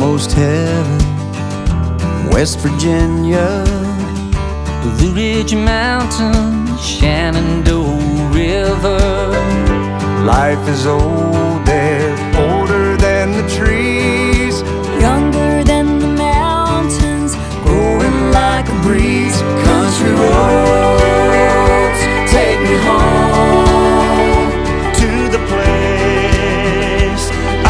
almost heaven. West Virginia, Blue Ridge Mountains, Shenandoah River. life is old there, older than the trees, younger than the mountains, growing like a breeze. Country roads take me home to the place I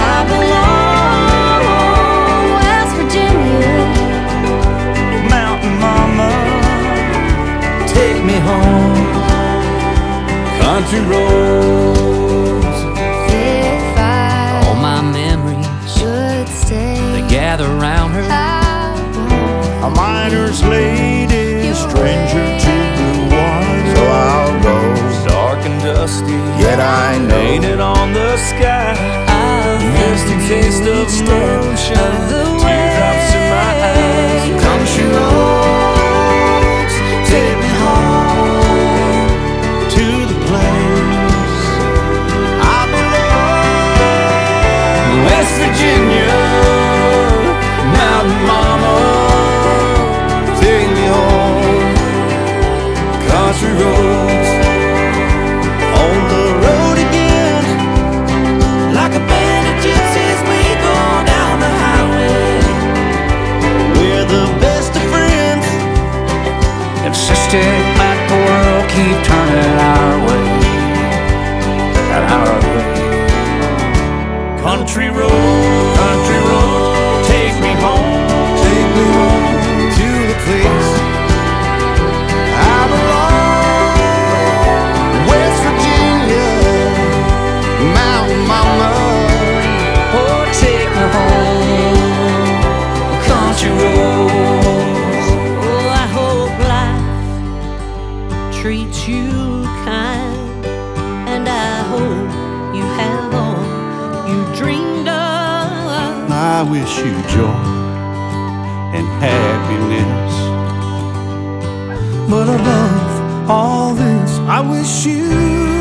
belong. West Virginia, Mountain mama, take me home. Country roads, if I All my memories, should stay, they gather around her. I won't. a miner's lady, stranger to blue water. So I'll go, Dark and dusty, yet I know painted on the sky. Misty taste of moonshine, teardrops in my eyes. country roads take me home to the place I belong. West Virginia, Mountain mama, take me home. Country roads, on the road again, like a band of gypsies we go down the highway. We're the best of friends, insisted that the world keep turning our way, and our way. country roads, take me home to the place I belong. West Virginia, Mountain mama, Oh, take me home, country roads. Oh, I hope life treats you kind, and I hope you have all you dreamed of. I wish you joy and happiness, but above all this, I wish you